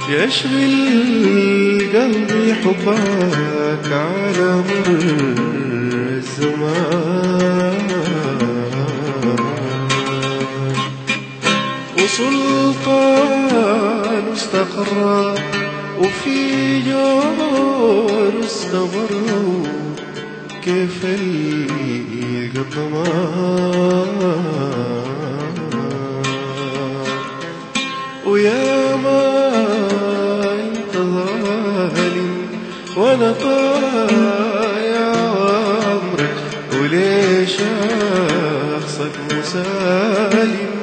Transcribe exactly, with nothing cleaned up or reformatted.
يشغل قلبي حبك على مر الزمان، وسلطان استقر وفي جور استمر، كيف يلقى الضمان. ويا ما انت ظالم وانا طايع عمرك، وليش شخصك مسالم